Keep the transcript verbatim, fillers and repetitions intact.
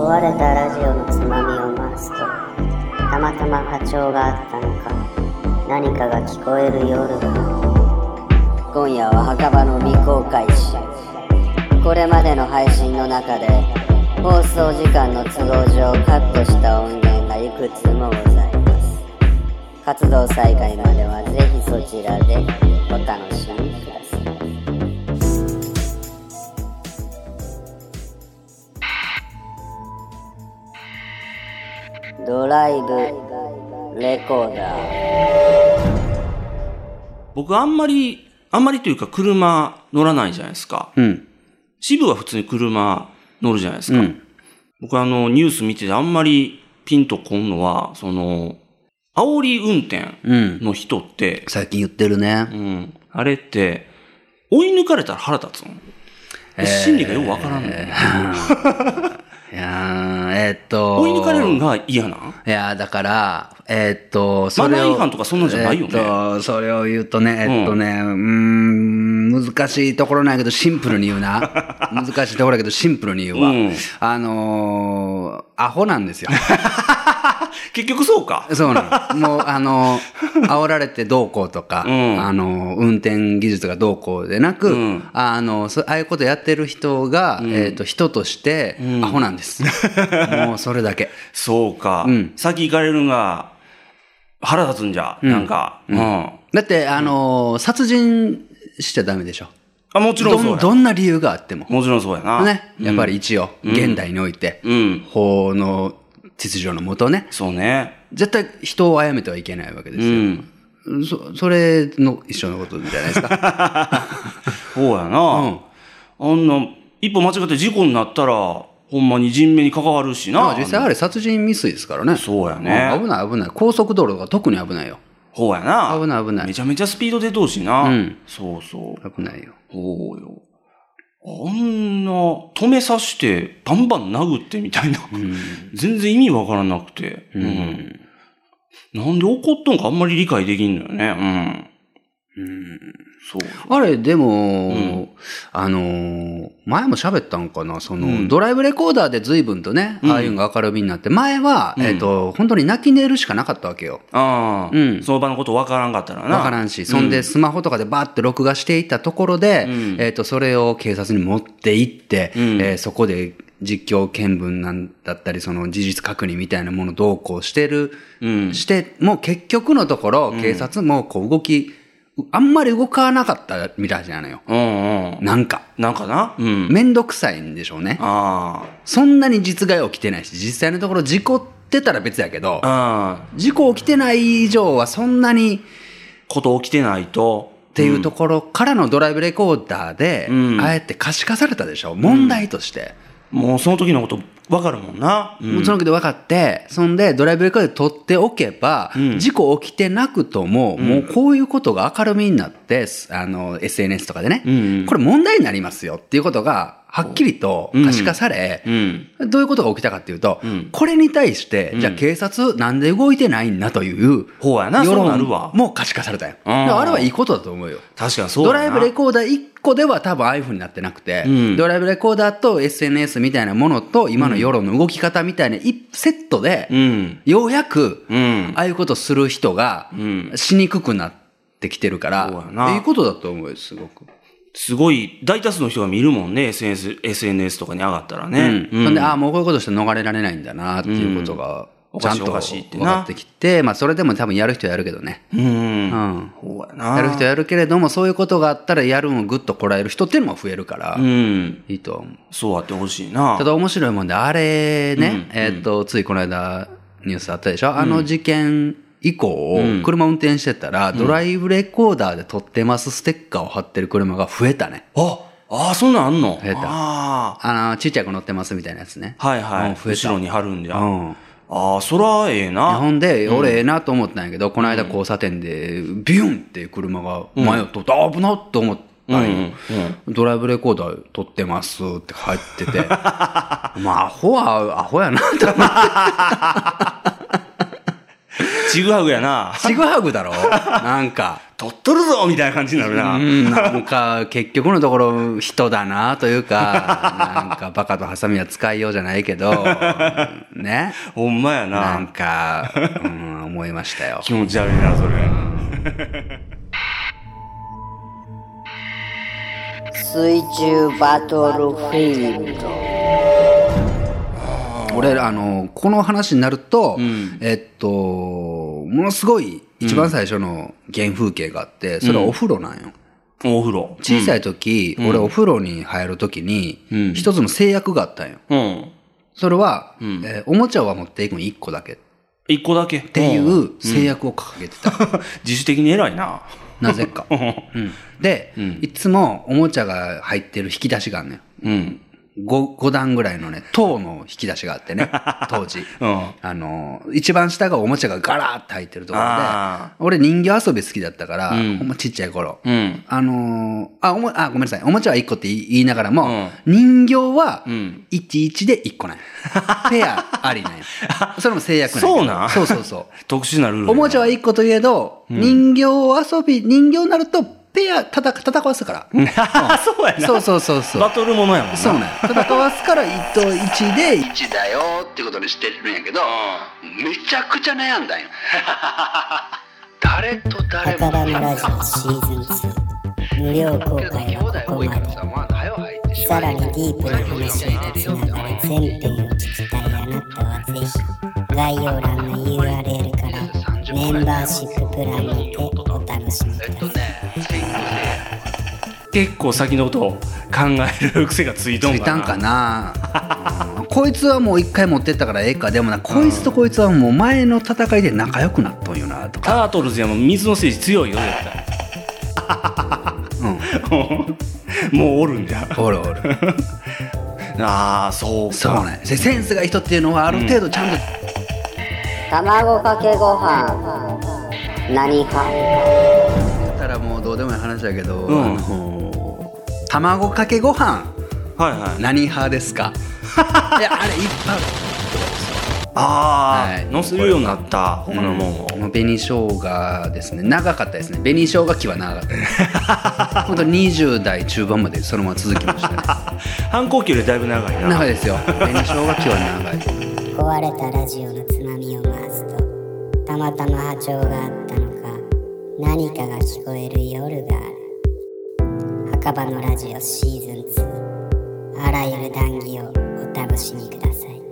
壊れたラジオのつまみを回すと、たまたま波長があったのか、何かが聞こえる夜が。今夜は墓場の未公開集。これまでの配信の中で放送時間の都合上カットした音源がいくつもございます。活動再開まではぜひそちらでお楽しみください。ドライブレコーダー。 僕あんまりあんまりというか車乗らないじゃないですか。 うん。 渋は普通に車乗るじゃないですか。 うん、 僕あのニュース見ててあんまりピンとこんのは、その煽り運転の人って、 うん、最近言ってるね。 うん。あれって追い抜かれたら腹立つの？えー、心理がよくわからんの。えーいやー、えー、っと。 追い抜かれるのが嫌なん？ いやー、だから、えー、っと、それを。 マナー違反とかそんなんじゃないよね。 えー、っと、それを言うとね、えー、っとね、うん、うーん、難しいところなんやけど、シンプルに言うな。難しいところだけど、シンプルに言うわ。うん、あのー、アホなんですよ。 結局そうか。 そうなの。もう、あの、煽られてどうこうとか、うん、あの、運転技術がどうこうでなく、うん、あの、ああいうことやってる人が、うん、えっと、人として、アホなんです。うん、もう、それだけ。 そうか。うん、先行かれるのが、腹立つんじゃ、うん、なんか。 うんうん、だって、あの、殺人しちゃダメでしょ。 あ、もちろんそうや。 ど、どんな理由があっても。 もちろんそうやな。 ね。やっぱり一応、うん、現代において、うん、法の、秩序のもとね。 そうね。 絶対人を殺めてはいけないわけですよ。うん、そ, それの一緒のことじゃないですか。 そうやな、うん。あんな、一歩間違って事故になったら、ほんまに人命に関わるしな。 まあ、実際あれ殺人未遂ですからね。 そうやね。 危ない危ない。高速道路が特に危ないよ。 ほうやな。 危ない危ない。 めちゃめちゃスピード出通しな。うん。そうそう。 危ないよ。 ほうよ。あんな、止めさして、バンバン殴ってみたいな。うん、全然意味わからなくて、うん。うん。なんで怒っとんかあんまり理解できんのよね。うん。うん。そう。 あれ、でも、うん、あのー、前も喋ったんかな、その、うん、ドライブレコーダーで随分とね、うん、ああいうのが明るみになって、前は、うん、えっと、本当に泣き寝るしかなかったわけよ。 ああ。うん。その場のことわからんかったらな。 わからんし、そんでスマホとかでバーって録画していったところで、うん、えっと、それを警察に持って行って、うん、えー、そこで、実況見分なんだったり、その事実確認みたいなものを同行してる、うん、して、もう結局のところ、警察もこう動き、あんまり動かなかったみたいじゃないよ。うんうん、なんか。 なんかな、 うん、めんどくさいんでしょうね。あそんなに実害起きてないし、実際のところ事故ってたら別やけど、あ事故起きてない以上はそんなに、 こと起きてないと。 っていうところからのドライブレコーダーで、うん、あえて可視化されたでしょ、問題として。 うん、もうその時のこと分かるもんな。 うん、もうその時で分かって、そんでドライブレコーダーで撮っておけば、うん、事故起きてなくとも、うん、もうこういうことが明るみになって、あの、エスエヌエス とかでね、うんうん、これ問題になりますよっていうことが、はっきりと可視化され、うんうん、どういうことが起きたかっていうと、うん、これに対して、じゃあ警察なんで動いてないんだという、 ほうやな、 世論も可視化されたよ。あ, あれはいいことだと思うよ。 確かにそうだな。 ドライブレコーダーいっこでは多分ああいう風になってなくて、うん、ドライブレコーダーと エスエヌエス みたいなものと、今の世論の動き方みたいなセットで、うん、ようやく、うん、ああいうことする人がしにくくなってきてるから、いいことだと思うよ、すごく。 すごい、大多数の人が見るもんね、エスエヌエス、エスエヌエス とかに上がったらね。 うん。うん、で、ああ、もうこういうことして逃れられないんだな、っていうことが、ちゃんと分かってきて、まあ、それでも多分やる人はやるけどね。うん。うん。そうやな。やる人はやるけれども、そういうことがあったらやるのをぐっとこらえる人っていうのも増えるから、うん。いいと思う。 そうあってほしいな。 ただ面白いもんで、あれね、うん、えー、っと、ついこの間、ニュースあったでしょ、うん、あの事件、以降、車運転してたら、うん、ドライブレコーダーで撮ってますステッカーを貼ってる車が増えたね。 あ、ああ、そんなんあんの？ 増えた。ああの、ちっちゃい子乗ってますみたいなやつね。 はいはい。増えた。後ろに貼るんじゃ。うん。ああ、そらええな。 ほんで、俺ええなと思ったんやけど、この間交差点で、ビュンっていう車が前を通って、あ、危なっと思ったんよ。ドライブレコーダー撮ってますって入ってて、まあ、アホは、アホやなと思って。 ちぐはぐやな。 ちぐはぐだろなんか。 取っとるぞみたいな感じになるな。 うん、なんか、結局のところ、人だなというか、なんか、バカとハサミは使いようじゃないけど、ね。 ほんまやな。 なんか、うん、思いましたよ。 気持ち悪いな、それ。 水中バトルフィールド。 俺、あの、この話になると、 うん、 えっと、ものすごい一番最初の原風景があって、それはお風呂なんよ。 うん、お風呂。 小さい時、うん、俺お風呂に入る時に、うん、一つの制約があったんよ。うん、それは、うんえー、おもちゃは持っていくの一個だけ。 一個だけっていう制約を掲げてた。うん、 自主的に偉いな。 なぜか。うん、で、うん、いつもおもちゃが入ってる引き出しがあるのよ。うん5、5段ぐらいのね、塔の引き出しがあってね、当時。うん、あの、一番下がおもちゃがガラーって入ってるところで、俺人形遊び好きだったから、うん、ほんまちっちゃい頃。うん、あのー、あ、おも、あ、ごめんなさい。おもちゃはいっこって言いながらも、うん、人形はいちいちでいっこなんや。ペアありなんや。それも制約なんや。 そうなんそうそうそう。 特殊なルール。 おもちゃはいっこといえど、うん、人形遊び、人形になると、ペア、たた、戦わすから。 うん、そうやな。 そうそうそうそう。 バトルものやもんな。 そうね。戦わすからいちといちでいちだよってことにしてるんやけど、めちゃくちゃ悩んだんよ。誰と誰も。 赤羽ラジオシーズンツー。無料公開はここまで。さらにディープな話をつながる全編を聞きたいあなたはぜひ、概要欄の ユーアールエル からメンバーシッププランにてお楽しみください。 結構先のことを考える癖がついとんかな。ついたんかな。こいつはもう一回持ってったからええか。でもな、こいつとこいつはもう前の戦いで仲良くなっとんよなとか。 タートルズやも水の政治強いよ絶対。うん。もうおるんじゃ。 おるおる。 ああそうか。 そうね。センスがいい人っていうのはある程度ちゃんと、うん、 卵かけご飯何派？ だったらもうどうでもいい話だけど、うん、あの卵かけご飯、はいはい、何派ですか？いやあれいっぱいある。 ああ、はい、乗せるようになった他のもんを、 うん、紅生姜ですね。長かったですね。紅生姜期は長かったです本当にじゅう代中盤までそのまま続きましたね。 反抗期よりだいぶ長いな。 長いですよ。紅生姜期は長い。 壊れたラジオのつまみを回すとたまたま波長があったのか何かが聞こえる夜がある。墓場のラジオシーズンツー、あらゆる談義をお楽しみください。